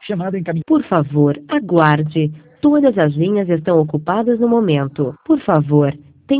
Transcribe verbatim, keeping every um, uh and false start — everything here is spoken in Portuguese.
Chamada encaminhada. Por favor, aguarde. Todas as linhas estão ocupadas no momento. Por favor,